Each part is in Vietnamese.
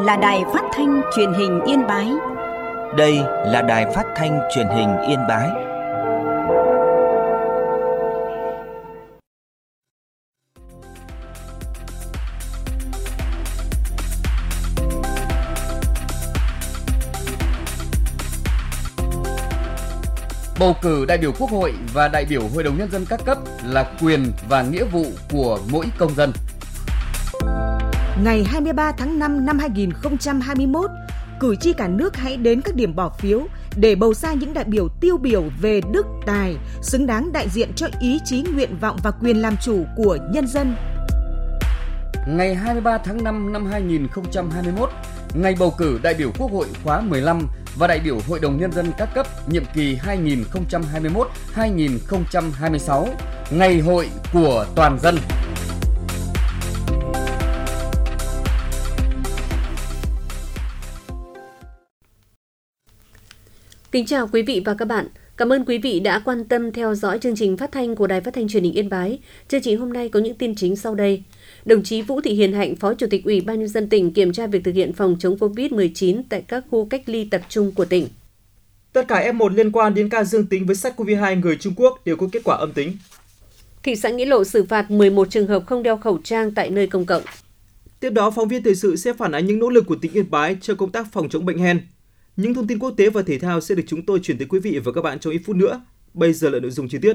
là Đài Phát thanh Truyền hình Yên Bái. Đây là Đài Phát thanh Truyền hình Yên Bái. Bầu cử đại biểu Quốc hội và đại biểu Hội đồng Nhân dân các cấp là quyền và nghĩa vụ của mỗi công dân. Ngày 23 tháng 5 năm 2021, cử tri cả nước hãy đến các điểm bỏ phiếu để bầu ra những đại biểu tiêu biểu về đức tài, xứng đáng đại diện cho ý chí, nguyện vọng và quyền làm chủ của nhân dân. Ngày 23 tháng 5 năm 2021, ngày bầu cử đại biểu Quốc hội khóa 15 và đại biểu Hội đồng Nhân dân các cấp nhiệm kỳ 2021-2026, ngày hội của toàn dân. Kính chào quý vị và các bạn. Cảm ơn quý vị đã quan tâm theo dõi chương trình phát thanh của Đài Phát thanh Truyền hình Yên Bái. Chương trình hôm nay có những tin chính sau đây. Đồng chí Vũ Thị Hiền Hạnh, Phó Chủ tịch Ủy ban Nhân dân tỉnh kiểm tra việc thực hiện phòng chống COVID-19 tại các khu cách ly tập trung của tỉnh. Tất cả F1 liên quan đến ca dương tính với SARS-CoV-2 người Trung Quốc đều có kết quả âm tính. Thị xã Nghĩa Lộ xử phạt 11 trường hợp không đeo khẩu trang tại nơi công cộng. Tiếp đó, phóng viên thời sự sẽ phản ánh những nỗ lực của tỉnh Yên Bái cho công tác phòng chống bệnh hen. Những thông tin quốc tế và thể thao sẽ được chúng tôi chuyển tới quý vị và các bạn trong ít phút nữa. Bây giờ là nội dung chi tiết.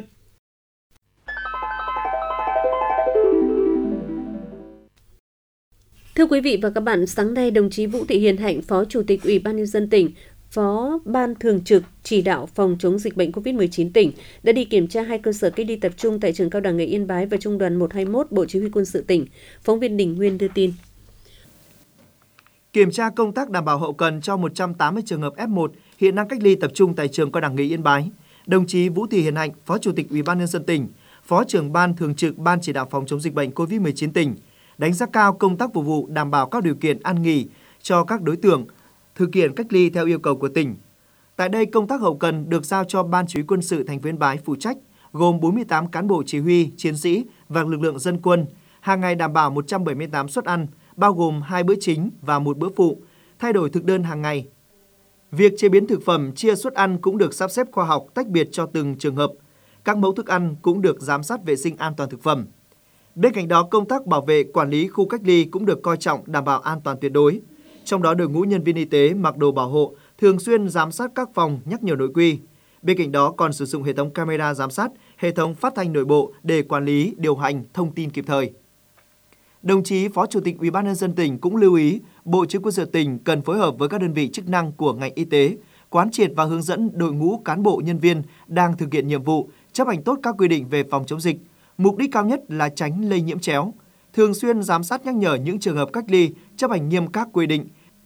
Thưa quý vị và các bạn, sáng nay đồng chí Vũ Thị Hiền Hạnh, Phó Chủ tịch Ủy ban Nhân dân tỉnh, Phó Ban Thường trực chỉ đạo phòng chống dịch bệnh COVID-19 tỉnh đã đi kiểm tra 2 cơ sở cách ly tập trung tại trường Cao đẳng nghề Yên Bái và Trung đoàn 121 Bộ Chỉ huy Quân sự tỉnh. Phóng viên Đình Nguyên đưa tin. Kiểm tra công tác đảm bảo hậu cần cho 180 trường hợp F1 hiện đang cách ly tập trung tại trường Cao đẳng nghề Yên Bái. Đồng chí Vũ Thị Hiền Hạnh, Phó Chủ tịch Ủy ban Nhân dân tỉnh, Phó trưởng Ban Thường trực Ban chỉ đạo phòng chống dịch bệnh COVID-19 tỉnh, đánh giá cao công tác phục vụ đảm bảo các điều kiện ăn nghỉ cho các đối tượng thực hiện cách ly theo yêu cầu của tỉnh. Tại đây, công tác hậu cần được giao cho Ban Chỉ huy Quân sự thành phố Yên Bái phụ trách, gồm 48 cán bộ chỉ huy, chiến sĩ và lực lượng dân quân, hàng ngày đảm bảo 178 suất ăn, bao gồm 2 bữa chính và 1 bữa phụ, thay đổi thực đơn hàng ngày. Việc chế biến thực phẩm, chia suất ăn cũng được sắp xếp khoa học, tách biệt cho từng trường hợp. Các mẫu thức ăn cũng được giám sát vệ sinh an toàn thực phẩm. Bên cạnh đó, công tác bảo vệ, quản lý khu cách ly cũng được coi trọng, đảm bảo an toàn tuyệt đối. Trong đó, đội ngũ nhân viên y tế mặc đồ bảo hộ, thường xuyên giám sát các phòng, nhắc nhở nội quy. Bên cạnh đó còn sử dụng hệ thống camera giám sát, hệ thống phát thanh nội bộ để quản lý, điều hành thông tin kịp thời. Đồng chí Phó Chủ tịch Ủy ban Nhân dân tỉnh cũng lưu ý Bộ Chỉ huy Quân sự tỉnh cần phối hợp với các đơn vị chức năng của ngành y tế, quán triệt và hướng dẫn đội ngũ cán bộ nhân viên đang thực hiện nhiệm vụ chấp hành tốt các quy định về phòng chống dịch. Mục đích cao nhất là tránh lây nhiễm chéo, thường xuyên giám sát nhắc nhở những trường hợp cách ly chấp hành nghiêm các quy định.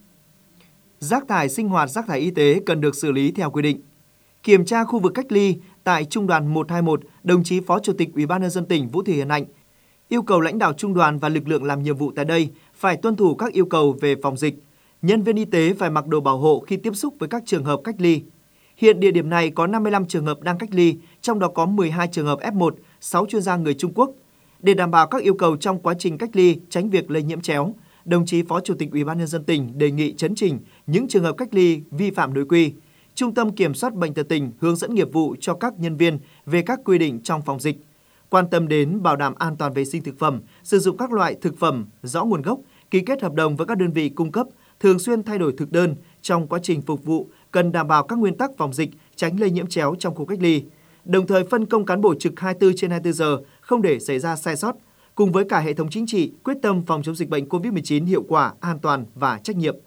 Rác thải sinh hoạt, rác thải y tế cần được xử lý theo quy định. Kiểm tra khu vực cách ly tại Trung đoàn 121, đồng chí Phó Chủ tịch Ủy ban Nhân dân tỉnh Vũ Thị Hiền Hạnh yêu cầu lãnh đạo trung đoàn và lực lượng làm nhiệm vụ tại đây phải tuân thủ các yêu cầu về phòng dịch. Nhân viên y tế phải mặc đồ bảo hộ khi tiếp xúc với các trường hợp cách ly. Hiện địa điểm này có 55 trường hợp đang cách ly, trong đó có 12 trường hợp F1, 6 chuyên gia người Trung Quốc. Để đảm bảo các yêu cầu trong quá trình cách ly, tránh việc lây nhiễm chéo, đồng chí Phó Chủ tịch Ủy ban Nhân dân tỉnh đề nghị chấn chỉnh những trường hợp cách ly vi phạm nội quy. Trung tâm Kiểm soát Bệnh tật tỉnh hướng dẫn nghiệp vụ cho các nhân viên về các quy định trong phòng dịch. Quan tâm đến bảo đảm an toàn vệ sinh thực phẩm, sử dụng các loại thực phẩm rõ nguồn gốc, ký kết hợp đồng với các đơn vị cung cấp, thường xuyên thay đổi thực đơn trong quá trình phục vụ, cần đảm bảo các nguyên tắc phòng dịch, tránh lây nhiễm chéo trong khu cách ly. Đồng thời phân công cán bộ trực 24/24 giờ, không để xảy ra sai sót, cùng với cả hệ thống chính trị quyết tâm phòng chống dịch bệnh COVID-19 hiệu quả, an toàn và trách nhiệm.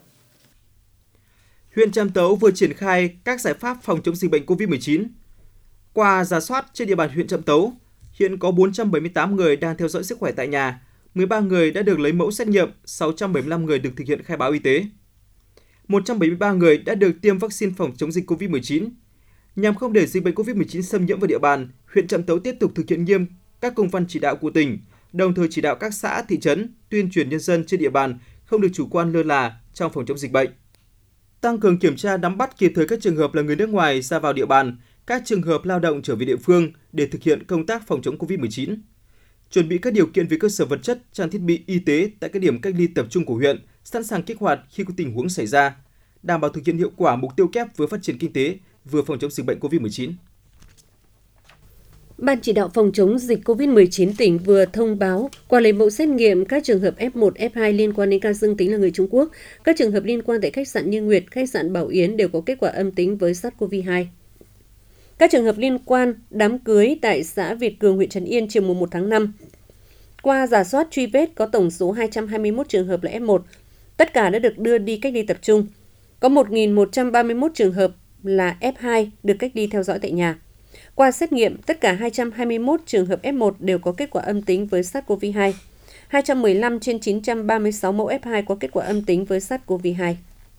Huyện Trạm Tấu vừa triển khai các giải pháp phòng chống dịch bệnh COVID-19. Qua rà soát trên địa bàn huyện Trạm Tấu, hiện có 478 người đang theo dõi sức khỏe tại nhà, 13 người đã được lấy mẫu xét nghiệm, 675 người được thực hiện khai báo y tế. 173 người đã được tiêm vaccine phòng chống dịch COVID-19. Nhằm không để dịch bệnh COVID-19 xâm nhiễm vào địa bàn, huyện Trạm Tấu tiếp tục thực hiện nghiêm các công văn chỉ đạo của tỉnh, đồng thời chỉ đạo các xã, thị trấn tuyên truyền nhân dân trên địa bàn không được chủ quan lơ là trong phòng chống dịch bệnh. Tăng cường kiểm tra nắm bắt kịp thời các trường hợp là người nước ngoài ra vào địa bàn, các trường hợp lao động trở về địa phương để thực hiện công tác phòng chống COVID-19. Chuẩn bị các điều kiện về cơ sở vật chất, trang thiết bị y tế tại các điểm cách ly tập trung của huyện, sẵn sàng kích hoạt khi có tình huống xảy ra, đảm bảo thực hiện hiệu quả mục tiêu kép vừa phát triển kinh tế, vừa phòng chống dịch bệnh COVID-19. Ban chỉ đạo phòng chống dịch COVID-19 tỉnh vừa thông báo qua lấy mẫu xét nghiệm các trường hợp F1, F2 liên quan đến ca dương tính là người Trung Quốc. Các trường hợp liên quan tại khách sạn Như Nguyệt, khách sạn Bảo Yến đều có kết quả âm tính với SARS-CoV-2. Các trường hợp liên quan đám cưới tại xã Việt Cường, huyện Trấn Yên chiều 1 tháng 5. Qua rà soát truy vết có tổng số 221 trường hợp là F1, tất cả đã được đưa đi cách ly tập trung. Có 1.131 trường hợp là F2 được cách ly theo dõi tại nhà. Qua xét nghiệm, tất cả 221 trường hợp F1 đều có kết quả âm tính với SARS-CoV-2. 215 trên 936 mẫu F2 có kết quả âm tính với SARS-CoV-2.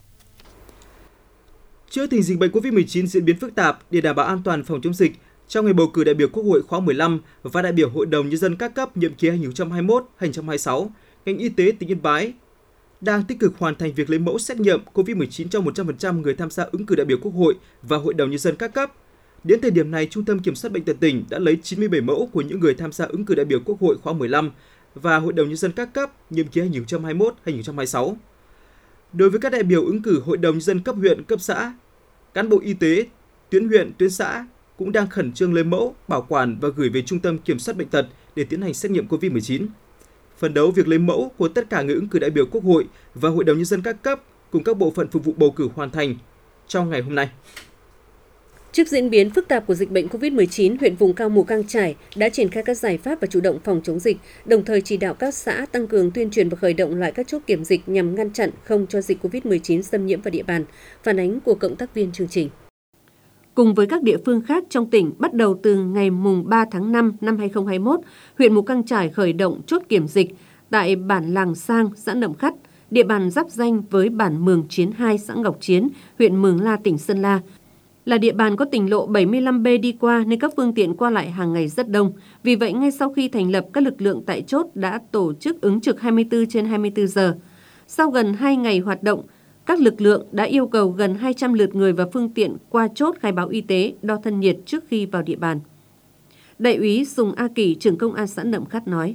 Trước tình dịch bệnh COVID-19 diễn biến phức tạp, để đảm bảo an toàn phòng chống dịch, trong ngày bầu cử đại biểu Quốc hội khóa 15 và đại biểu Hội đồng Nhân dân các cấp nhiệm kỳ 2021-2026, ngành y tế tỉnh Yên Bái đang tích cực hoàn thành việc lấy mẫu xét nghiệm COVID-19 cho 100% người tham gia ứng cử đại biểu Quốc hội và Hội đồng Nhân dân các cấp. Đến thời điểm này, Trung tâm Kiểm soát Bệnh tật tỉnh đã lấy 97 mẫu của những người tham gia ứng cử đại biểu Quốc hội khóa 15 và Hội đồng Nhân dân các cấp nhiệm kỳ 2021-2026. Đối với các đại biểu ứng cử Hội đồng Nhân dân cấp huyện, cấp xã, cán bộ y tế, tuyến huyện, tuyến xã cũng đang khẩn trương lấy mẫu, bảo quản và gửi về Trung tâm Kiểm soát Bệnh tật để tiến hành xét nghiệm COVID-19. Phấn đấu việc lấy mẫu của tất cả người ứng cử đại biểu Quốc hội và Hội đồng Nhân dân các cấp cùng các bộ phận phục vụ bầu cử hoàn thành trong ngày hôm nay. Trước diễn biến phức tạp của dịch bệnh COVID-19, huyện vùng cao Mù Cang Chải đã triển khai các giải pháp và chủ động phòng chống dịch, đồng thời chỉ đạo các xã tăng cường tuyên truyền và khởi động lại các chốt kiểm dịch nhằm ngăn chặn không cho dịch COVID-19 xâm nhiễm vào địa bàn. Phản ánh của cộng tác viên chương trình. Cùng với các địa phương khác trong tỉnh, bắt đầu từ ngày 3 tháng 5 năm 2021, huyện Mù Cang Chải khởi động chốt kiểm dịch tại bản Làng Sang, xã Nậm Khắt, địa bàn giáp ranh với bản Mường Chiến 2, xã Ngọc Chiến, huyện Mường La, tỉnh Sơn La. Là địa bàn có tỉnh lộ 75B đi qua nên các phương tiện qua lại hàng ngày rất đông. Vì vậy, ngay sau khi thành lập, các lực lượng tại chốt đã tổ chức ứng trực 24/24 giờ. Sau gần 2 ngày hoạt động, các lực lượng đã yêu cầu gần 200 lượt người và phương tiện qua chốt khai báo y tế, đo thân nhiệt trước khi vào địa bàn. Đại úy Sùng A Kỳ, trưởng công an xã Nậm Khắt nói.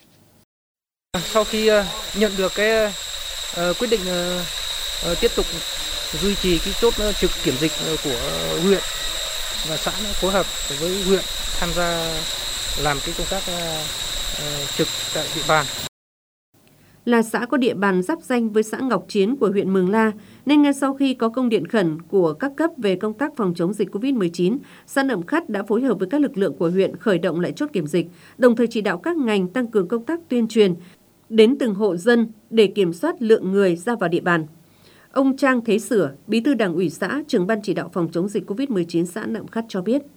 Sau khi nhận được cái quyết định tiếp tục duy trì cái chốt trực kiểm dịch của huyện và xã phối hợp với huyện tham gia làm cái công tác trực tại địa bàn. Là xã có địa bàn giáp ranh với xã Ngọc Chiến của huyện Mường La, nên ngay sau khi có công điện khẩn của các cấp về công tác phòng chống dịch COVID-19, xã Nậm Khắt đã phối hợp với các lực lượng của huyện khởi động lại chốt kiểm dịch, đồng thời chỉ đạo các ngành tăng cường công tác tuyên truyền đến từng hộ dân để kiểm soát lượng người ra vào địa bàn. Ông Trang Thế Sửa, Bí thư Đảng ủy xã, trưởng ban chỉ đạo phòng chống dịch COVID-19 xã Nậm Khắt cho biết.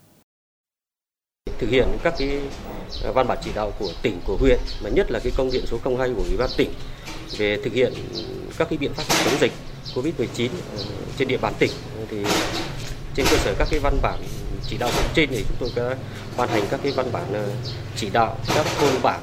Thực hiện các cái văn bản chỉ đạo của tỉnh, của huyện, mà nhất là cái công điện số 02 của Ủy ban tỉnh về thực hiện các cái biện pháp chống dịch COVID-19 trên địa bàn tỉnh, thì trên cơ sở các cái văn bản chỉ đạo trên thì chúng tôi đã ban hành các cái văn bản chỉ đạo các thôn bản,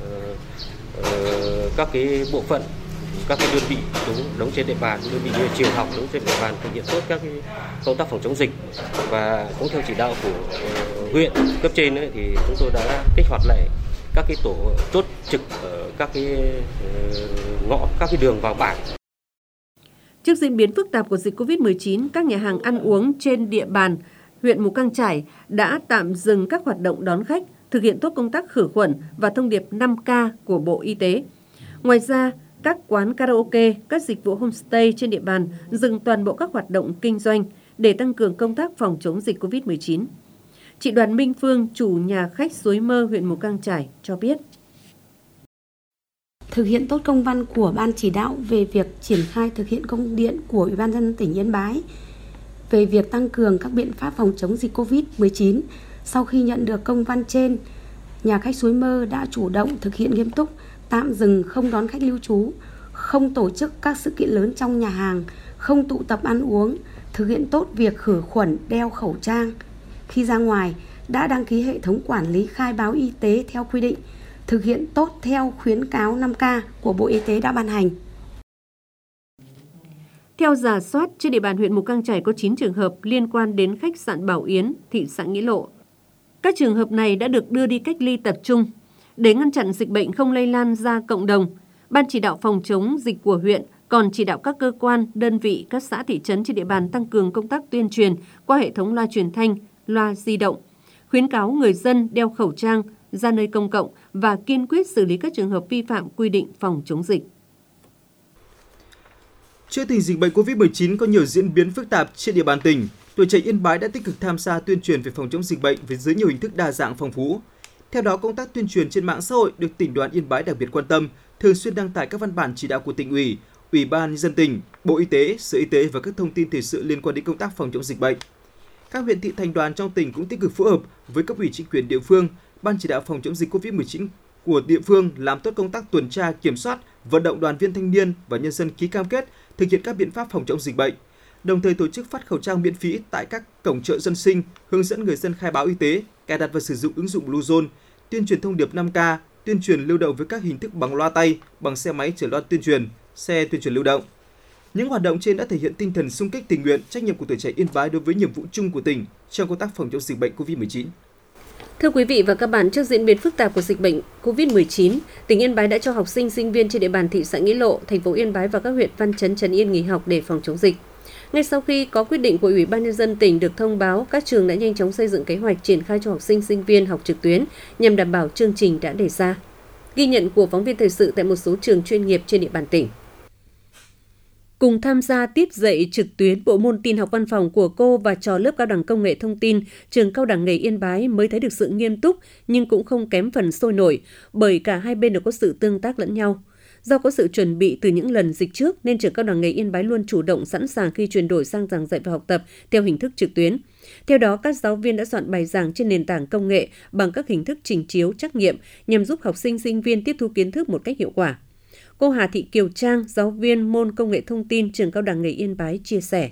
các cái bộ phận, các cái đơn vị đóng trên địa bàn, đơn vị như trường học đóng trên địa bàn thực hiện tốt các cái công tác phòng chống dịch. Và cũng theo chỉ đạo của huyện cấp trên ấy, thì chúng tôi đã kích hoạt lại các cái tổ chốt trực ở các cái ngõ, các cái đường vào bản. Trước diễn biến phức tạp của dịch COVID-19, các nhà hàng ăn uống trên địa bàn huyện Mù Cang Chải đã tạm dừng các hoạt động đón khách, thực hiện tốt công tác khử khuẩn và thông điệp 5K của Bộ Y tế. Ngoài ra, các quán karaoke, các dịch vụ homestay trên địa bàn dừng toàn bộ các hoạt động kinh doanh để tăng cường công tác phòng chống dịch COVID-19. Chị Đoàn Minh Phương, chủ nhà khách Suối Mơ, huyện Mù Cang Chải cho biết. Thực hiện tốt công văn của Ban chỉ đạo về việc triển khai thực hiện công điện của Ủy ban nhân dân tỉnh Yên Bái về việc tăng cường các biện pháp phòng chống dịch COVID-19. Sau khi nhận được công văn trên, nhà khách Suối Mơ đã chủ động thực hiện nghiêm túc, tạm dừng không đón khách lưu trú, không tổ chức các sự kiện lớn trong nhà hàng, không tụ tập ăn uống, thực hiện tốt việc khử khuẩn, đeo khẩu trang. Khi ra ngoài, đã đăng ký hệ thống quản lý khai báo y tế theo quy định, thực hiện tốt theo khuyến cáo 5K của Bộ Y tế đã ban hành. Theo rà soát, trên địa bàn huyện Mù Cang Chải có 9 trường hợp liên quan đến khách sạn Bảo Yến, thị xã Nghĩa Lộ. Các trường hợp này đã được đưa đi cách ly tập trung. Để ngăn chặn dịch bệnh không lây lan ra cộng đồng, Ban chỉ đạo phòng chống dịch của huyện còn chỉ đạo các cơ quan, đơn vị, các xã thị trấn trên địa bàn tăng cường công tác tuyên truyền qua hệ thống loa truyền thanh, loa di động, khuyến cáo người dân đeo khẩu trang, ra nơi công cộng và kiên quyết xử lý các trường hợp vi phạm quy định phòng chống dịch. Trước tình dịch bệnh COVID-19 có nhiều diễn biến phức tạp trên địa bàn tỉnh, Tuổi Trẻ Yên Bái đã tích cực tham gia tuyên truyền về phòng chống dịch bệnh dưới nhiều hình thức đa dạng phong phú. Theo đó, công tác tuyên truyền trên mạng xã hội được tỉnh đoàn Yên Bái đặc biệt quan tâm, thường xuyên đăng tải các văn bản chỉ đạo của tỉnh ủy, Ủy ban Nhân dân tỉnh, Bộ Y tế, Sở Y tế và các thông tin thời sự liên quan đến công tác phòng chống dịch bệnh. Các huyện thị thành đoàn trong tỉnh cũng tích cực phối hợp với cấp ủy chính quyền địa phương, ban chỉ đạo phòng chống dịch COVID-19 của địa phương làm tốt công tác tuần tra, kiểm soát, vận động đoàn viên thanh niên và nhân dân ký cam kết thực hiện các biện pháp phòng chống dịch bệnh. Đồng thời tổ chức phát khẩu trang miễn phí tại các cổng chợ dân sinh, hướng dẫn người dân khai báo y tế, cài đặt và sử dụng ứng dụng Bluezone, tuyên truyền thông điệp 5K, tuyên truyền lưu động với các hình thức bằng loa tay, bằng xe máy chở loa tuyên truyền, xe tuyên truyền lưu động. Những hoạt động trên đã thể hiện tinh thần xung kích tình nguyện, trách nhiệm của Tuổi Trẻ Yên Bái đối với nhiệm vụ chung của tỉnh trong công tác phòng chống dịch bệnh COVID-19. Thưa quý vị và các bạn, trước diễn biến phức tạp của dịch bệnh COVID-19, tỉnh Yên Bái đã cho học sinh, sinh viên trên địa bàn thị xã Nghĩa Lộ, thành phố Yên Bái và các huyện Văn Chấn, Trấn Yên nghỉ học để phòng chống dịch. Ngay sau khi có quyết định của Ủy ban Nhân dân tỉnh được thông báo, các trường đã nhanh chóng xây dựng kế hoạch triển khai cho học sinh, sinh viên học trực tuyến nhằm đảm bảo chương trình đã đề ra. Ghi nhận của phóng viên thời sự tại một số trường chuyên nghiệp trên địa bàn tỉnh. Cùng tham gia tiết dạy trực tuyến bộ môn tin học văn phòng của cô và trò lớp cao đẳng công nghệ thông tin, trường cao đẳng nghề Yên Bái mới thấy được sự nghiêm túc nhưng cũng không kém phần sôi nổi bởi cả hai bên đều có sự tương tác lẫn nhau. Do có sự chuẩn bị từ những lần dịch trước nên trường cao đẳng nghề Yên Bái luôn chủ động sẵn sàng khi chuyển đổi sang giảng dạy và học tập theo hình thức trực tuyến. Theo đó, các giáo viên đã soạn bài giảng trên nền tảng công nghệ bằng các hình thức trình chiếu, trắc nghiệm nhằm giúp học sinh, sinh viên tiếp thu kiến thức một cách hiệu quả. Cô Hà Thị Kiều Trang, giáo viên môn công nghệ thông tin trường cao đẳng nghề Yên Bái chia sẻ.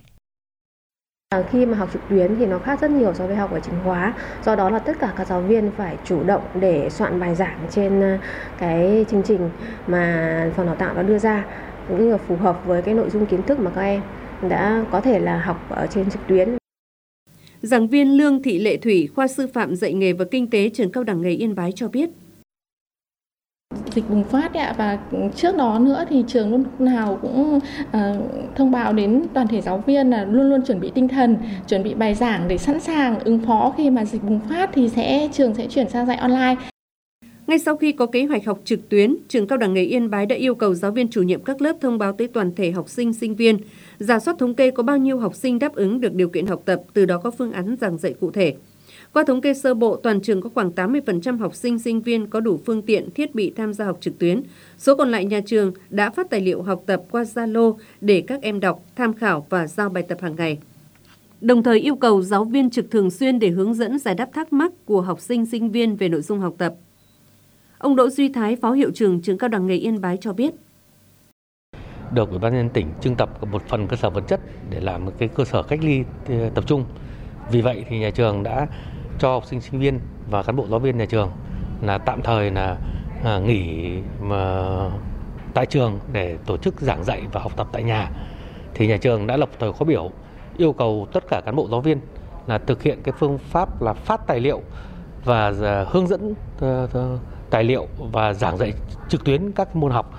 Khi mà học trực tuyến thì nó khác rất nhiều so với học ở chính khóa. Do đó là tất cả các giáo viên phải chủ động để soạn bài giảng trên cái chương trình mà phòng đào tạo đã đưa ra, cũng như là phù hợp với cái nội dung kiến thức mà các em đã có thể là học ở trên trực tuyến. Giảng viên Lương Thị Lệ Thủy, khoa sư phạm dạy nghề và kinh tế trường cao đẳng nghề Yên Bái cho biết. Dịch bùng phát và trước đó nữa thì trường lúc nào cũng thông báo đến toàn thể giáo viên là luôn luôn chuẩn bị tinh thần, chuẩn bị bài giảng để sẵn sàng ứng phó khi mà dịch bùng phát thì trường sẽ chuyển sang dạy online. Ngay sau khi có kế hoạch học trực tuyến, trường cao đẳng nghề Yên Bái đã yêu cầu giáo viên chủ nhiệm các lớp thông báo tới toàn thể học sinh, sinh viên, rà soát thống kê có bao nhiêu học sinh đáp ứng được điều kiện học tập, từ đó có phương án giảng dạy cụ thể. Qua thống kê sơ bộ, toàn trường có khoảng 80% học sinh, sinh viên có đủ phương tiện, thiết bị tham gia học trực tuyến. Số còn lại nhà trường đã phát tài liệu học tập qua Zalo để các em đọc, tham khảo và giao bài tập hàng ngày. Đồng thời yêu cầu giáo viên trực thường xuyên để hướng dẫn giải đáp thắc mắc của học sinh, sinh viên về nội dung học tập. Ông Đỗ Duy Thái, Phó Hiệu trưởng trường cao đẳng nghề Yên Bái cho biết. Được Ủy ban nhân dân tỉnh trưng tập một phần cơ sở vật chất để làm một cái cơ sở cách ly tập trung. Vì vậy thì nhà trường đã cho học sinh, sinh viên và cán bộ giáo viên nhà trường là tạm thời là nghỉ tại trường để tổ chức giảng dạy và học tập tại nhà. Thì nhà trường đã lập thời khóa biểu yêu cầu tất cả cán bộ giáo viên là thực hiện cái phương pháp là phát tài liệu và hướng dẫn tài liệu và giảng dạy trực tuyến các môn học.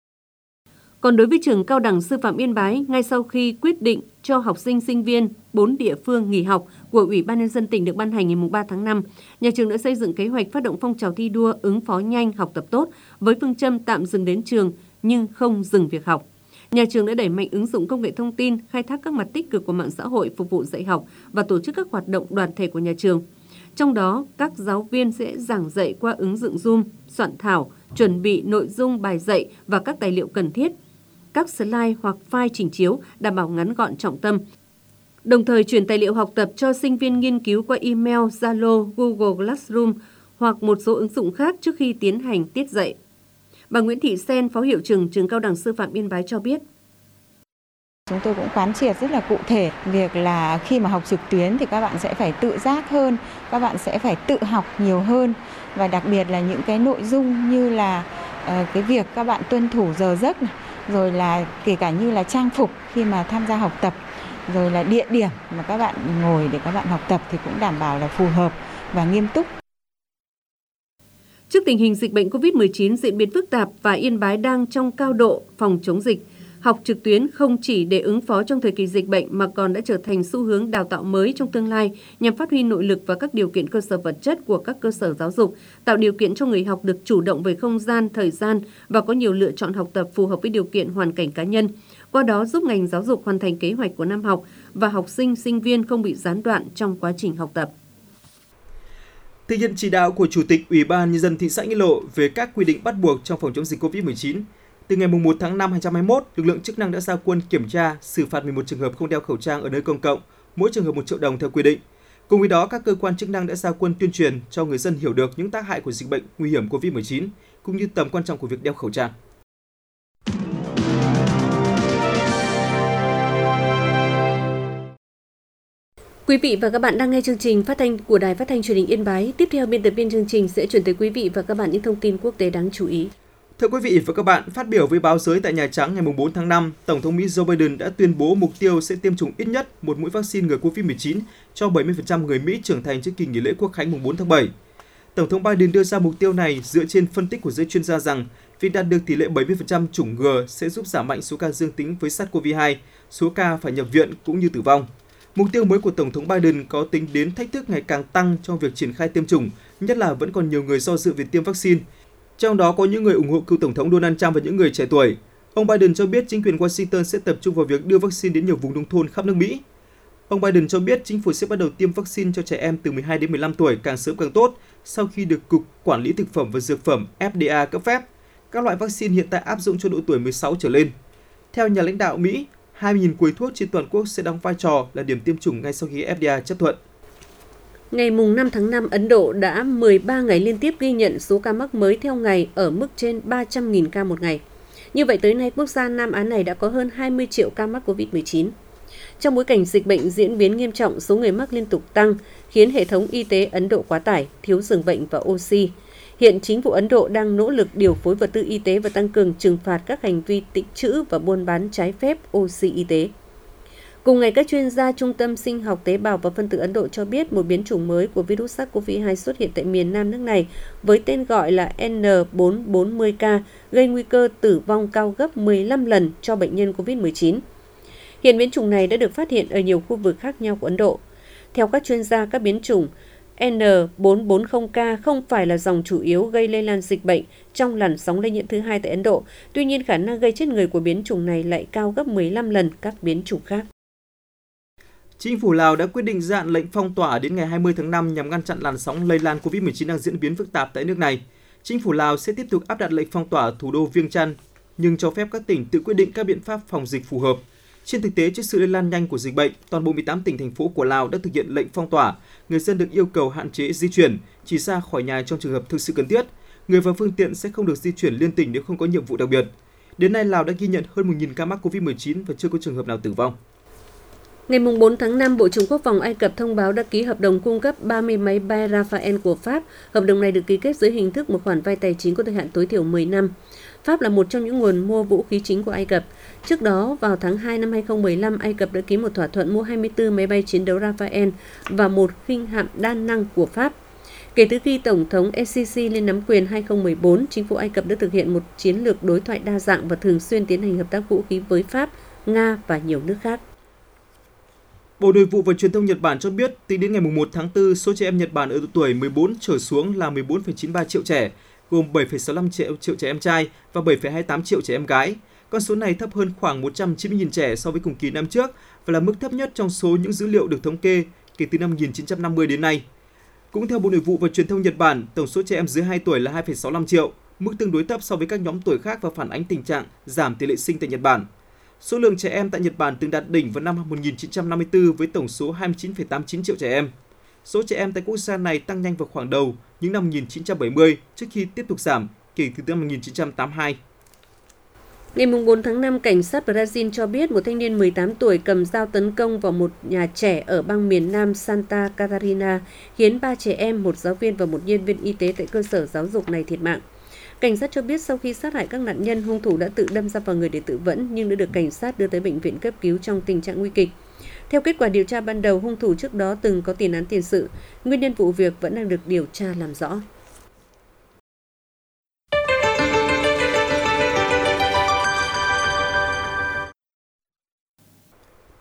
Còn đối với trường cao đẳng sư phạm Yên Bái, ngay sau khi quyết định cho học sinh, sinh viên 4 địa phương nghỉ học của Ủy ban Nhân dân tỉnh được ban hành ngày 3 tháng 5, nhà trường đã xây dựng kế hoạch phát động phong trào thi đua ứng phó nhanh, học tập tốt với phương châm tạm dừng đến trường nhưng không dừng việc học. Nhà trường đã đẩy mạnh ứng dụng công nghệ thông tin, khai thác các mặt tích cực của mạng xã hội phục vụ dạy học và tổ chức các hoạt động đoàn thể của nhà trường. Trong đó, các giáo viên sẽ giảng dạy qua ứng dụng Zoom, soạn thảo, chuẩn bị nội dung bài dạy và các tài liệu cần thiết, các slide hoặc file trình chiếu đảm bảo ngắn gọn trọng tâm. Đồng thời chuyển tài liệu học tập cho sinh viên nghiên cứu qua email, Zalo, Google Classroom hoặc một số ứng dụng khác trước khi tiến hành tiết dạy. Bà Nguyễn Thị Sen, Phó Hiệu trưởng trường cao đẳng sư phạm Yên Bái cho biết. Chúng tôi cũng quán triệt rất là cụ thể việc là khi mà học trực tuyến thì các bạn sẽ phải tự giác hơn, các bạn sẽ phải tự học nhiều hơn và đặc biệt là những cái nội dung như là cái việc các bạn tuân thủ giờ giấc này, rồi là kể cả như là trang phục khi mà tham gia học tập, rồi là địa điểm mà các bạn ngồi để các bạn học tập thì cũng đảm bảo là phù hợp và nghiêm túc. Trước tình hình dịch bệnh COVID-19 diễn biến phức tạp và Yên Bái đang trong cao độ phòng chống dịch, học trực tuyến không chỉ để ứng phó trong thời kỳ dịch bệnh mà còn đã trở thành xu hướng đào tạo mới trong tương lai nhằm phát huy nội lực và các điều kiện cơ sở vật chất của các cơ sở giáo dục, tạo điều kiện cho người học được chủ động về không gian, thời gian và có nhiều lựa chọn học tập phù hợp với điều kiện hoàn cảnh cá nhân. Qua đó giúp ngành giáo dục hoàn thành kế hoạch của năm học và học sinh, sinh viên không bị gián đoạn trong quá trình học tập. Thực hiện chỉ đạo của Chủ tịch Ủy ban Nhân dân thị xã Nghĩa Lộ về các quy định bắt buộc trong phòng chống dịch COVID-19, từ ngày 1 tháng 5 2021, lực lượng chức năng đã ra quân kiểm tra, xử phạt 11 trường hợp không đeo khẩu trang ở nơi công cộng, mỗi trường hợp 1 triệu đồng theo quy định. Cùng với đó, các cơ quan chức năng đã ra quân tuyên truyền cho người dân hiểu được những tác hại của dịch bệnh nguy hiểm COVID-19, cũng như tầm quan trọng của việc đeo khẩu trang. Quý vị và các bạn đang nghe chương trình phát thanh của Đài Phát thanh Truyền hình Yên Bái. Tiếp theo, biên tập viên chương trình sẽ chuyển tới quý vị và các bạn những thông tin quốc tế đáng chú ý. Thưa quý vị và các bạn, phát biểu với báo giới tại Nhà Trắng ngày 4 tháng 5, Tổng thống Mỹ Joe Biden đã tuyên bố mục tiêu sẽ tiêm chủng ít nhất một mũi vaccine ngừa COVID-19 cho 70% người Mỹ trưởng thành trước kỳ nghỉ lễ Quốc khánh 4 tháng 7. Tổng thống Biden đưa ra mục tiêu này dựa trên phân tích của giới chuyên gia rằng việc đạt được tỷ lệ 70% chủng ngừa sẽ giúp giảm mạnh số ca dương tính với SARS-CoV-2, số ca phải nhập viện cũng như tử vong. Mục tiêu mới của Tổng thống Biden có tính đến thách thức ngày càng tăng trong việc triển khai tiêm chủng, nhất là vẫn còn nhiều người do dự về tiêm vaccine. Trong đó có những người ủng hộ cựu Tổng thống Donald Trump và những người trẻ tuổi. Ông Biden cho biết chính quyền Washington sẽ tập trung vào việc đưa vaccine đến nhiều vùng nông thôn khắp nước Mỹ. Ông Biden cho biết chính phủ sẽ bắt đầu tiêm vaccine cho trẻ em từ 12 đến 15 tuổi càng sớm càng tốt, sau khi được Cục Quản lý Thực phẩm và Dược phẩm FDA cấp phép. Các loại vaccine hiện tại áp dụng cho độ tuổi 16 trở lên. Theo nhà lãnh đạo Mỹ, 20.000 quầy thuốc trên toàn quốc sẽ đóng vai trò là điểm tiêm chủng ngay sau khi FDA chấp thuận. Ngày 5 tháng 5, Ấn Độ đã 13 ngày liên tiếp ghi nhận số ca mắc mới theo ngày ở mức trên 300.000 ca một ngày. Như vậy, tới nay, quốc gia Nam Á này đã có hơn 20 triệu ca mắc COVID-19. Trong bối cảnh dịch bệnh diễn biến nghiêm trọng, số người mắc liên tục tăng, khiến hệ thống y tế Ấn Độ quá tải, thiếu giường bệnh và oxy. Hiện chính phủ Ấn Độ đang nỗ lực điều phối vật tư y tế và tăng cường trừng phạt các hành vi tích trữ và buôn bán trái phép oxy y tế. Cùng ngày, các chuyên gia Trung tâm Sinh học Tế bào và Phân tử Ấn Độ cho biết một biến chủng mới của virus SARS-CoV-2 xuất hiện tại miền Nam nước này với tên gọi là N440K, gây nguy cơ tử vong cao gấp 15 lần cho bệnh nhân COVID-19. Hiện biến chủng này đã được phát hiện ở nhiều khu vực khác nhau của Ấn Độ. Theo các chuyên gia, các biến chủng N440K không phải là dòng chủ yếu gây lây lan dịch bệnh trong làn sóng lây nhiễm thứ hai tại Ấn Độ. Tuy nhiên, khả năng gây chết người của biến chủng này lại cao gấp 15 lần các biến chủng khác. Chính phủ Lào đã quyết định gia hạn lệnh phong tỏa đến ngày 20 tháng 5 nhằm ngăn chặn làn sóng lây lan COVID-19 đang diễn biến phức tạp tại nước này. Chính phủ Lào sẽ tiếp tục áp đặt lệnh phong tỏa thủ đô Viêng Chăn, nhưng cho phép các tỉnh tự quyết định các biện pháp phòng dịch phù hợp. Trên thực tế, trước sự lây lan nhanh của dịch bệnh, toàn bộ 18 tỉnh, thành phố của Lào đã thực hiện lệnh phong tỏa. Người dân được yêu cầu hạn chế di chuyển, chỉ ra khỏi nhà trong trường hợp thực sự cần thiết. Người và phương tiện sẽ không được di chuyển liên tỉnh nếu không có nhiệm vụ đặc biệt. Đến nay, Lào đã ghi nhận hơn 1.000 ca mắc COVID-19 và chưa có trường hợp nào tử vong. Ngày 4 tháng 5, Bộ trưởng Quốc phòng Ai Cập thông báo đã ký hợp đồng cung cấp 30 máy bay Rafale của Pháp. Hợp đồng này được ký kết dưới hình thức một khoản vay tài chính có thời hạn tối thiểu 10 năm. Pháp là một trong những nguồn mua vũ khí chính của Ai Cập. Trước đó, vào tháng 2 năm 2015, Ai Cập đã ký một thỏa thuận mua 24 máy bay chiến đấu Rafale và một khinh hạm đa năng của Pháp. Kể từ khi Tổng thống El-Sisi lên nắm quyền 2014, chính phủ Ai Cập đã thực hiện một chiến lược đối thoại đa dạng và thường xuyên tiến hành hợp tác vũ khí với Pháp, Nga và nhiều nước khác. Bộ Nội vụ và Truyền thông Nhật Bản cho biết, tính đến ngày 1 tháng 4, số trẻ em Nhật Bản ở độ tuổi 14 trở xuống là 14,93 triệu trẻ, gồm 7,65 triệu trẻ em trai và 7,28 triệu trẻ em gái. Con số này thấp hơn khoảng 190.000 trẻ so với cùng kỳ năm trước và là mức thấp nhất trong số những dữ liệu được thống kê kể từ năm 1950 đến nay. Cũng theo Bộ Nội vụ và Truyền thông Nhật Bản, tổng số trẻ em dưới 2 tuổi là 2,65 triệu, mức tương đối thấp so với các nhóm tuổi khác và phản ánh tình trạng giảm tỷ lệ sinh tại Nhật Bản. Số lượng trẻ em tại Nhật Bản từng đạt đỉnh vào năm 1954 với tổng số 29,89 triệu trẻ em. Số trẻ em tại quốc gia này tăng nhanh vào khoảng đầu những năm 1970 trước khi tiếp tục giảm kể từ năm 1982. Ngày 4 tháng 5, cảnh sát Brazil cho biết một thanh niên 18 tuổi cầm dao tấn công vào một nhà trẻ ở bang miền Nam Santa Catarina, khiến 3 trẻ em, một giáo viên và một nhân viên y tế tại cơ sở giáo dục này thiệt mạng. Cảnh sát cho biết sau khi sát hại các nạn nhân, hung thủ đã tự đâm dao vào người để tự vẫn nhưng đã được cảnh sát đưa tới bệnh viện cấp cứu trong tình trạng nguy kịch. Theo kết quả điều tra ban đầu, hung thủ trước đó từng có tiền án tiền sự. Nguyên nhân vụ việc vẫn đang được điều tra làm rõ.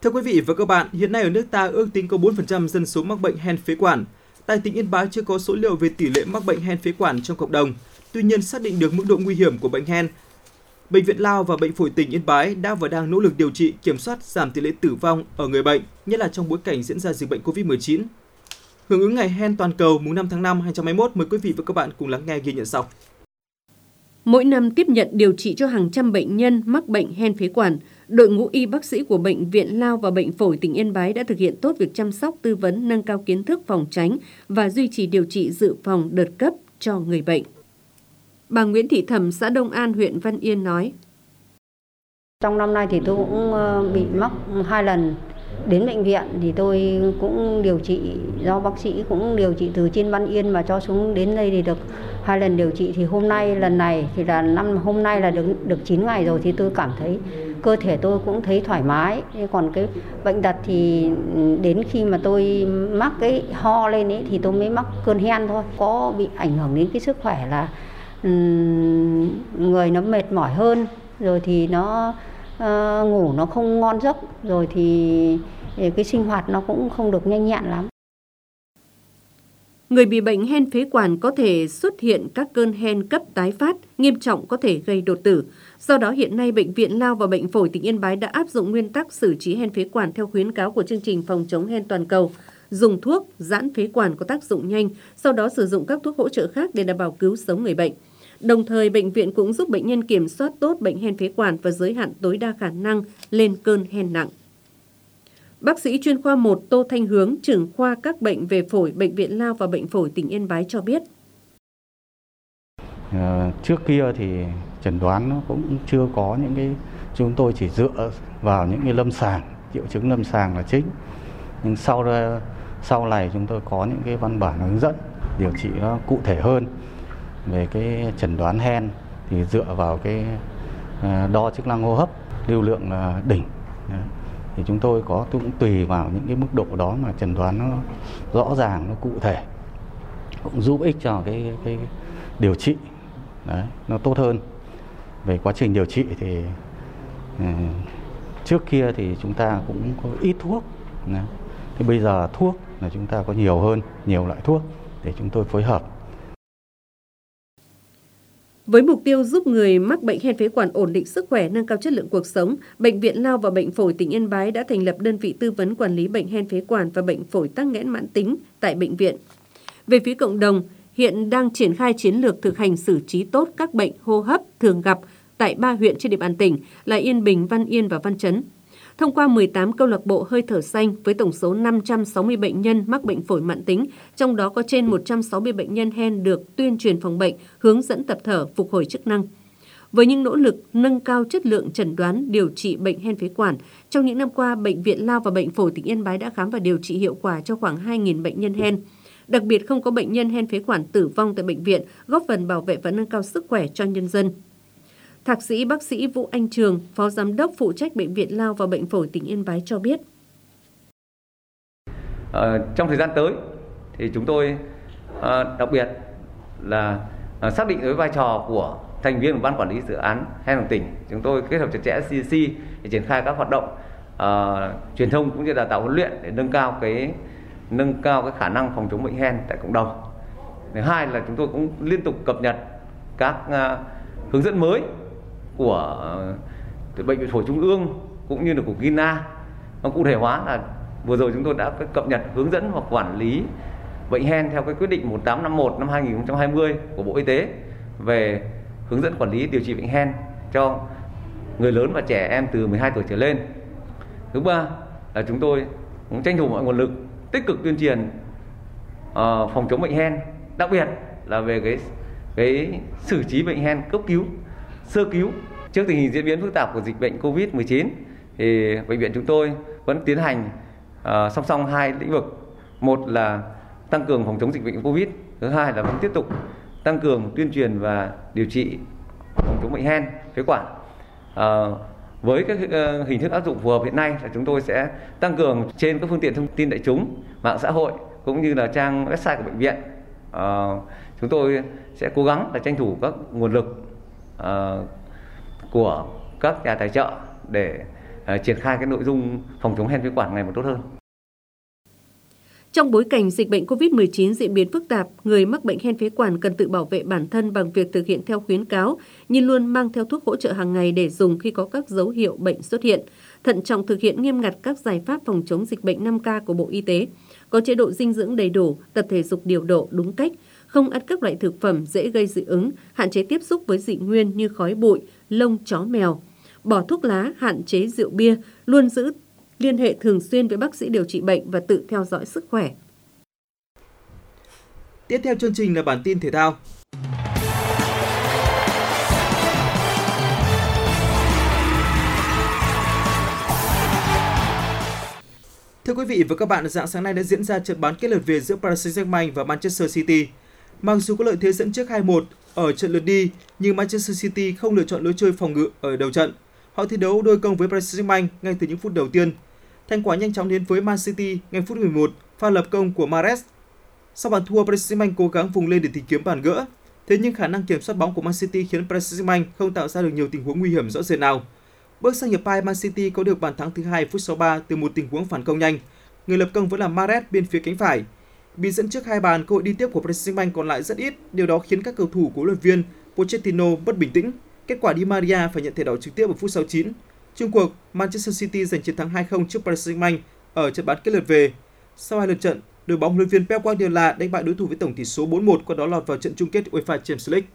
Thưa quý vị và các bạn, hiện nay ở nước ta ước tính có 4% dân số mắc bệnh hen phế quản. Tại tỉnh Yên Bái chưa có số liệu về tỷ lệ mắc bệnh hen phế quản trong cộng đồng. Tuy nhiên, xác định được mức độ nguy hiểm của bệnh hen, Bệnh viện Lao và Bệnh phổi tỉnh Yên Bái đã và đang nỗ lực điều trị, kiểm soát, giảm tỷ lệ tử vong ở người bệnh, nhất là trong bối cảnh diễn ra dịch bệnh COVID-19. Hưởng ứng ngày hen toàn cầu mùng 5 tháng 5 2021, mời quý vị và các bạn cùng lắng nghe ghi nhận sau. Mỗi năm tiếp nhận điều trị cho hàng trăm bệnh nhân mắc bệnh hen phế quản, đội ngũ y bác sĩ của Bệnh viện Lao và Bệnh phổi tỉnh Yên Bái đã thực hiện tốt việc chăm sóc, tư vấn, nâng cao kiến thức phòng tránh và duy trì điều trị dự phòng đợt cấp cho người bệnh. Bà Nguyễn Thị Thẩm, xã Đông An, huyện Văn Yên nói: Trong năm nay thì tôi cũng bị mắc 2 lần. Đến bệnh viện thì tôi cũng điều trị, do bác sĩ cũng điều trị từ trên Văn Yên mà cho xuống đến đây thì được 2 lần điều trị. Thì hôm nay lần này thì là hôm nay là được 9 ngày rồi thì tôi cảm thấy cơ thể tôi cũng thấy thoải mái. Còn cái bệnh tật thì đến khi mà tôi mắc cái ho lên ấy thì tôi mới mắc cơn hen thôi. Có bị ảnh hưởng đến cái sức khỏe là người nó mệt mỏi hơn, rồi thì nó ngủ nó không ngon giấc, rồi thì cái sinh hoạt nó cũng không được nhanh nhẹn lắm. Người bị bệnh hen phế quản có thể xuất hiện các cơn hen cấp tái phát, nghiêm trọng có thể gây đột tử. Do đó hiện nay Bệnh viện Lao và Bệnh phổi tỉnh Yên Bái đã áp dụng nguyên tắc xử trí hen phế quản theo khuyến cáo của chương trình phòng chống hen toàn cầu. Dùng thuốc giãn phế quản có tác dụng nhanh, sau đó sử dụng các thuốc hỗ trợ khác để đảm bảo cứu sống người bệnh. Đồng thời, bệnh viện cũng giúp bệnh nhân kiểm soát tốt bệnh hen phế quản và giới hạn tối đa khả năng lên cơn hen nặng. Bác sĩ chuyên khoa 1 Tô Thanh Hướng, trưởng khoa các bệnh về phổi Bệnh viện Lao và Bệnh phổi tỉnh Yên Bái cho biết. Trước kia thì chẩn đoán nó cũng chưa có những cái, chúng tôi chỉ dựa vào những cái lâm sàng, triệu chứng lâm sàng là chính. Nhưng sau này chúng tôi có những cái văn bản hướng dẫn điều trị nó cụ thể hơn về cái chẩn đoán hen, thì dựa vào cái đo chức năng hô hấp lưu lượng đỉnh. Thì chúng tôi cũng tùy vào những cái mức độ đó mà chẩn đoán nó rõ ràng, nó cụ thể, cũng giúp ích cho cái điều trị đấy, nó tốt hơn. Về quá trình điều trị thì trước kia thì chúng ta cũng có ít thuốc, thì bây giờ thuốc là chúng ta có nhiều hơn, nhiều loại thuốc để chúng tôi phối hợp. Với mục tiêu giúp người mắc bệnh hen phế quản ổn định sức khỏe, nâng cao chất lượng cuộc sống, Bệnh viện Lao và Bệnh phổi tỉnh Yên Bái đã thành lập đơn vị tư vấn quản lý bệnh hen phế quản và bệnh phổi tắc nghẽn mãn tính tại bệnh viện. Về phía cộng đồng, hiện đang triển khai chiến lược thực hành xử trí tốt các bệnh hô hấp thường gặp tại 3 huyện trên địa bàn tỉnh là Yên Bình, Văn Yên và Văn Chấn. Thông qua 18 câu lạc bộ hơi thở xanh với tổng số 560 bệnh nhân mắc bệnh phổi mãn tính, trong đó có trên 160 bệnh nhân hen được tuyên truyền phòng bệnh, hướng dẫn tập thở, phục hồi chức năng. Với những nỗ lực nâng cao chất lượng chẩn đoán điều trị bệnh hen phế quản, trong những năm qua, Bệnh viện Lao và Bệnh phổi tỉnh Yên Bái đã khám và điều trị hiệu quả cho khoảng 2.000 bệnh nhân hen. Đặc biệt không có bệnh nhân hen phế quản tử vong tại bệnh viện, góp phần bảo vệ và nâng cao sức khỏe cho nhân dân. Thạc sĩ bác sĩ Vũ Anh Trường, Phó Giám đốc phụ trách Bệnh viện Lao và Bệnh phổi tỉnh Yên Bái cho biết. Trong thời gian tới thì chúng tôi đặc biệt là xác định với vai trò của thành viên của Ban Quản lý Dự án hen của tỉnh. Chúng tôi kết hợp chặt chẽ CDC để triển khai các hoạt động truyền thông cũng như đào tạo huấn luyện để nâng cao cái khả năng phòng chống bệnh hen tại cộng đồng. Thứ hai là chúng tôi cũng liên tục cập nhật các hướng dẫn mới của Bệnh viện Phổi Trung ương cũng như là của GINA. Cụ thể hóa là vừa rồi chúng tôi đã cập nhật hướng dẫn và quản lý bệnh hen theo cái quyết định 1851 năm 2020 của Bộ Y tế về hướng dẫn quản lý điều trị bệnh hen cho người lớn và trẻ em từ 12 tuổi trở lên. Thứ ba là chúng tôi cũng tranh thủ mọi nguồn lực tích cực tuyên truyền phòng chống bệnh hen, đặc biệt là về cái xử trí bệnh hen cấp cứu, sơ cứu. Trước tình hình diễn biến phức tạp của dịch bệnh COVID-19 thì bệnh viện chúng tôi vẫn tiến hành song song hai lĩnh vực. Một là tăng cường phòng chống dịch bệnh COVID, thứ hai là vẫn tiếp tục tăng cường tuyên truyền và điều trị phòng chống bệnh hen phế quản. Với các hình thức áp dụng phù hợp hiện nay là chúng tôi sẽ tăng cường trên các phương tiện thông tin đại chúng, mạng xã hội cũng như là trang website của bệnh viện. Chúng tôi sẽ cố gắng là tranh thủ các nguồn lực của các nhà tài trợ để triển khai cái nội dung phòng chống hen phế quản ngày một tốt hơn. Trong bối cảnh dịch bệnh COVID-19 diễn biến phức tạp, người mắc bệnh hen phế quản cần tự bảo vệ bản thân bằng việc thực hiện theo khuyến cáo như luôn mang theo thuốc hỗ trợ hàng ngày để dùng khi có các dấu hiệu bệnh xuất hiện, thận trọng thực hiện nghiêm ngặt các giải pháp phòng chống dịch bệnh 5K của Bộ Y tế, có chế độ dinh dưỡng đầy đủ, tập thể dục điều độ đúng cách, không ăn các loại thực phẩm dễ gây dị ứng, hạn chế tiếp xúc với dị nguyên như khói bụi, lông chó mèo, bỏ thuốc lá, hạn chế rượu bia, luôn giữ liên hệ thường xuyên với bác sĩ điều trị bệnh và tự theo dõi sức khỏe. Tiếp theo chương trình là bản tin thể thao. Thưa quý vị và các bạn, rạng sáng nay đã diễn ra trận bán kết lượt về giữa Paris Saint-Germain và Manchester City. Mặc dù có lợi thế dẫn trước 2-1 ở trận lượt đi, nhưng Manchester City không lựa chọn lối chơi phòng ngự ở đầu trận. Họ thi đấu đôi công với Paris Saint-Germain ngay từ những phút đầu tiên. Thành quả nhanh chóng đến với Man City ngay phút 11, pha lập công của Mahrez. Sau bàn thua, Paris Saint-Germain cố gắng vùng lên để tìm kiếm bàn gỡ. Thế nhưng khả năng kiểm soát bóng của Man City khiến Paris Saint-Germain không tạo ra được nhiều tình huống nguy hiểm rõ rệt nào. Bước sang hiệp 2, Man City có được bàn thắng thứ 2 phút 63 từ một tình huống phản công nhanh. Người lập công vẫn là Mahrez bên phía cánh phải. Bị dẫn trước 2 bàn, cơ hội đi tiếp của Paris Saint-Germain còn lại rất ít. Điều đó khiến các cầu thủ của huấn luyện viên Pochettino mất bình tĩnh. Kết quả Di Maria phải nhận thẻ đỏ trực tiếp ở phút 69. Chung cuộc, Manchester City giành chiến thắng 2-0 trước Paris Saint-Germain ở trận bán kết lượt về. Sau 2 lượt trận, đội bóng huấn luyện viên Pep Guardiola đánh bại đối thủ với tổng tỷ số 4-1, qua đó lọt vào trận chung kết UEFA Champions League.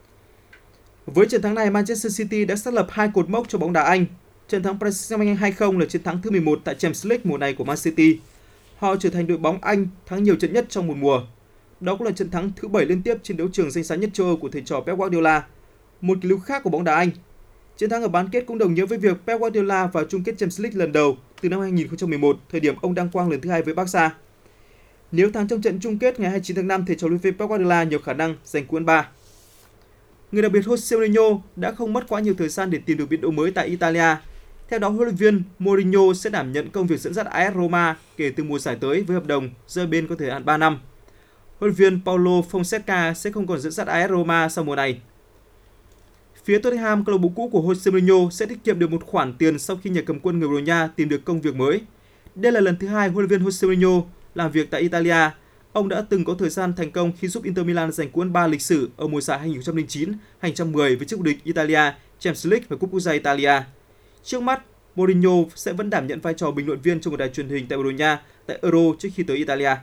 Với trận thắng này, Manchester City đã xác lập 2 cột mốc cho bóng đá Anh. Trận thắng Paris Saint-Germain 2-0 là chiến thắng thứ 11 tại Champions League mùa này của Man City. Họ trở thành đội bóng Anh thắng nhiều trận nhất trong một mùa. Đó cũng là trận thắng thứ 7 liên tiếp trên đấu trường danh giá nhất châu Âu của thầy trò Pep Guardiola. Một kỷ lục khác của bóng đá Anh. Chiến thắng ở bán kết cũng đồng nghĩa với việc Pep Guardiola vào chung kết Champions League lần đầu từ năm 2011, thời điểm ông đăng quang lần thứ 2 với Barca. Nếu thắng trong trận chung kết ngày 29 tháng 5, thầy trò huấn luyện viên Pep Guardiola nhiều khả năng giành cú ăn ba. Người đặc biệt Jose Mourinho đã không mất quá nhiều thời gian để tìm được biến động mới tại Italia. Theo đó, huấn luyện viên Mourinho sẽ đảm nhận công việc dẫn dắt AS Roma kể từ mùa giải tới với hợp đồng giữa bên có thời hạn 3 năm. Huấn luyện viên Paulo Fonseca sẽ không còn dẫn dắt AS Roma sau mùa này. Phía Tottenham, câu lạc bộ cũ của Jose Mourinho, sẽ tiết kiệm được một khoản tiền sau khi nhà cầm quân người Bồ Đào Nha tìm được công việc mới. Đây là lần thứ 2 huấn luyện viên Jose Mourinho làm việc tại Italia. Ông đã từng có thời gian thành công khi giúp Inter Milan giành cú ăn ba lịch sử ở mùa giải 2009-2010 với chức vô địch Italia, Champions League và Cúp Quốc gia Italia. Trước mắt, Mourinho sẽ vẫn đảm nhận vai trò bình luận viên trong một đài truyền hình tại Bồ Đào Nha tại Euro trước khi tới Italia.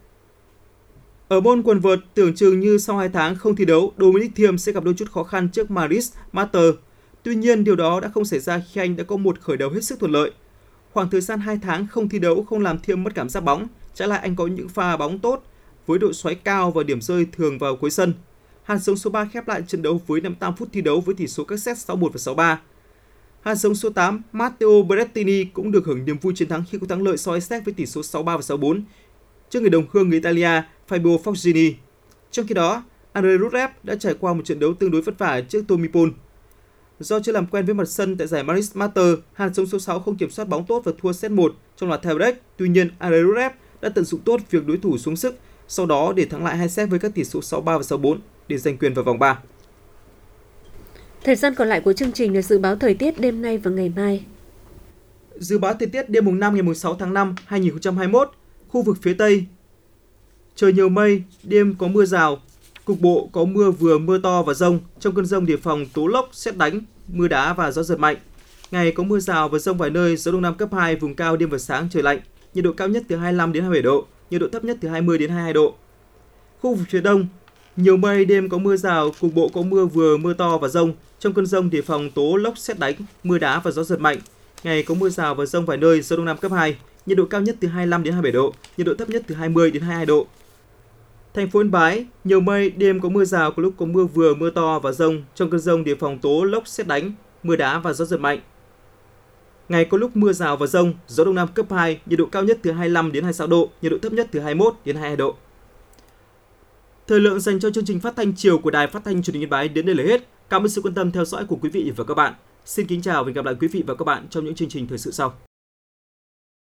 Ở môn quần vợt, tưởng chừng như sau 2 tháng không thi đấu, Dominic Thiem sẽ gặp đôi chút khó khăn trước Maris Matter. Tuy nhiên, điều đó đã không xảy ra khi anh đã có một khởi đầu hết sức thuận lợi. Khoảng thời gian 2 tháng không thi đấu không làm Thiem mất cảm giác bóng, trái lại anh có những pha bóng tốt với độ xoáy cao và điểm rơi thường vào cuối sân. Hạt giống số 3 khép lại trận đấu với 58 phút thi đấu với tỷ số các set 6-1 và 6-3. Hạt giống số 8 Matteo Berrettini cũng được hưởng niềm vui chiến thắng khi có thắng lợi so với set với tỷ số 6-3 và 6-4 trước người đồng hương người Italia Fabio Fognini. Trong khi đó, Andre Rublev đã trải qua một trận đấu tương đối vất vả trước Tommy Paul. Do chưa làm quen với mặt sân tại giải Maris Master, hạt giống số 6 không kiểm soát bóng tốt và thua set 1 trong loạt tie break. Tuy nhiên, Andre Rublev đã tận dụng tốt việc đối thủ xuống sức, sau đó để thắng lại 2 set với các tỷ số 6-3 và 6-4 để giành quyền vào vòng 3. Thời gian còn lại của chương trình là dự báo thời tiết đêm nay và ngày mai. Dự báo thời tiết đêm mùng 5 ngày mùng 6 tháng 5 2021, khu vực phía Tây trời nhiều mây, đêm có mưa rào, cục bộ có mưa vừa mưa to và dông, trong cơn dông đề phòng tố lốc, sét đánh, mưa đá và gió giật mạnh. Ngày có mưa rào và dông vài nơi, gió đông nam cấp 2, vùng cao đêm và sáng trời lạnh, nhiệt độ cao nhất từ 25 đến 27 độ, nhiệt độ thấp nhất từ 20 đến 22 độ. Khu vực phía Đông nhiều mây, đêm có mưa rào, cục bộ có mưa vừa mưa to và dông, trong cơn dông đề phòng tố lốc, sét đánh, mưa đá và gió giật mạnh. Ngày có mưa rào và dông vài nơi, gió đông nam cấp 2, nhiệt độ cao nhất từ 25 đến 27 độ, nhiệt độ thấp nhất từ 20 đến 22 độ. Thành phố Yên Bái, nhiều mây, đêm có mưa rào, có lúc có mưa vừa mưa to và dông, trong cơn dông đề phòng tố lốc, sét đánh, mưa đá và gió giật mạnh. Ngày có lúc mưa rào và dông, gió đông nam cấp 2, nhiệt độ cao nhất từ 25 đến 26 độ, nhiệt độ thấp nhất từ 21 đến 22 độ. Thời lượng dành cho chương trình phát thanh chiều của Đài Phát thanh Truyền hình Yên Bái đến đây là hết. Cảm ơn sự quan tâm theo dõi của quý vị và các bạn. Xin kính chào và hẹn gặp lại quý vị và các bạn trong những chương trình thời sự sau.